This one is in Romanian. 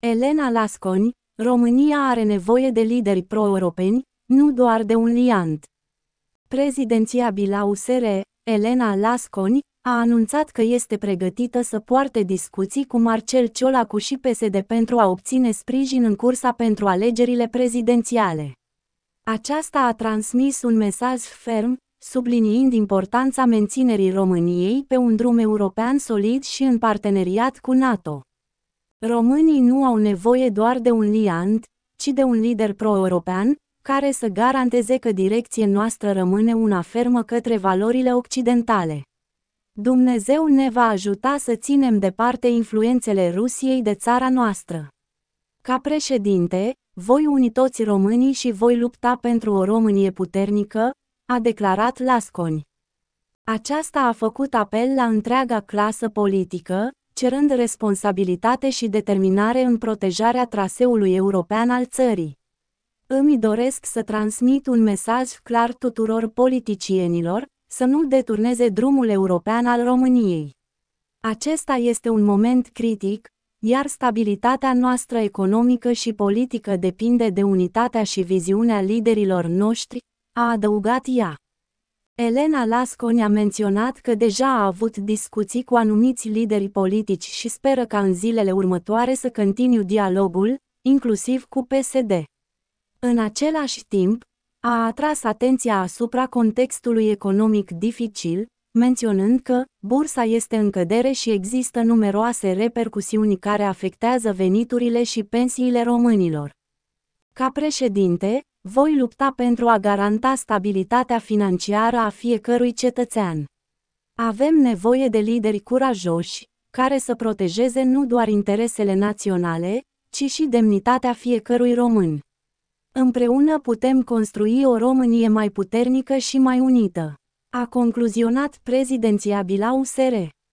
Elena Lasconi, România are nevoie de lideri pro-europeni, nu doar de un liant. Prezidențiabilă a USR, Elena Lasconi, a anunțat că este pregătită să poarte discuții cu Marcel Ciolacu și PSD pentru a obține sprijin în cursa pentru alegerile prezidențiale. Aceasta a transmis un mesaj ferm, subliniind importanța menținerii României pe un drum european solid și în parteneriat cu NATO. Românii nu au nevoie doar de un liant, ci de un lider pro-european, care să garanteze că direcția noastră rămâne una fermă către valorile occidentale. Dumnezeu ne va ajuta să ținem departe influențele Rusiei de țara noastră. Ca președinte, voi uni toți românii și voi lupta pentru o Românie puternică, a declarat Lasconi. Aceasta a făcut apel la întreaga clasă politică, cerând responsabilitate și determinare în protejarea traseului european al țării. Îmi doresc să transmit un mesaj clar tuturor politicienilor, să nu deturneze drumul european al României. Acesta este un moment critic, iar stabilitatea noastră economică și politică depinde de unitatea și viziunea liderilor noștri, a adăugat ea. Elena Lasconi a menționat că deja a avut discuții cu anumiți lideri politici și speră ca în zilele următoare să continue dialogul, inclusiv cu PSD. În același timp, a atras atenția asupra contextului economic dificil, menționând că bursa este în cădere și există numeroase repercusiuni care afectează veniturile și pensiile românilor. Ca președinte, voi lupta pentru a garanta stabilitatea financiară a fiecărui cetățean. Avem nevoie de lideri curajoși, care să protejeze nu doar interesele naționale, ci și demnitatea fiecărui român. Împreună putem construi o Românie mai puternică și mai unită, a concluzionat prezidențiabila USR.